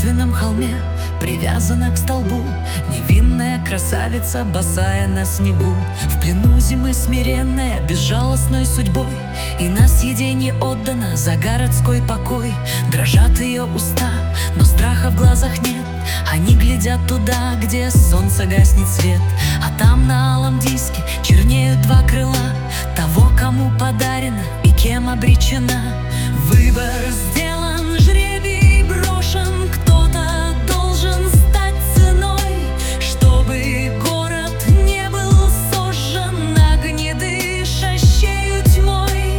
жертвенном холме привязана к столбу невинная красавица, босая на снегу. В плену зимы смиренная, безжалостной судьбой, и на съеденье отдана за городской покой. Дрожат ее уста, но страха в глазах нет. Они глядят туда, где солнце гаснет свет. А там на алом диске чернеют два крыла того, кому подарена и кем обречена. Выбор сделан, жребий брошен, кто-то должен стать ценой, чтобы город не был сожжен огнедышащею тьмой.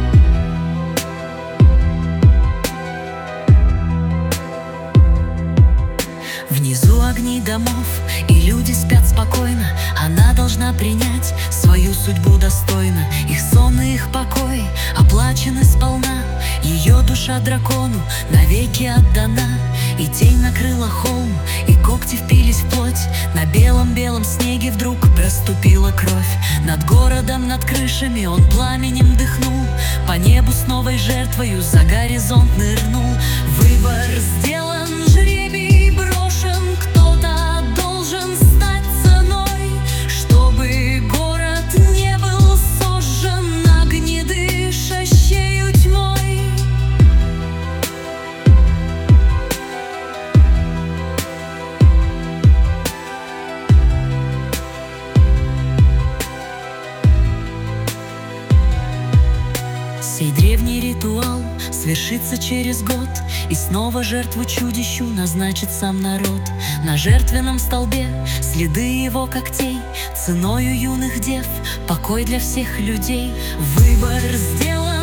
Внизу огни домов, и люди спят спокойно. Она должна принять свою судьбу достойно. Их сон и их покой оплачены сполна. Ее душа дракону навеки отдана. И тень накрыла холм, и когти впились в плоть. На белом-белом снеге вдруг проступила кровь. Над городом, над крышами он пламенем дыхнул. По небу с новой жертвою за горизонт нырнул. Выбор сделан, жребий брошен, кто-то должен стать ценой, чтобы город не был сожжен огнедышащею тьмой. Сей древний ритуал свершится через год, и снова жертву чудищу назначит сам народ. На жертвенном столбе следы его когтей, ценою юных дев покой для всех людей. Выбор сделан.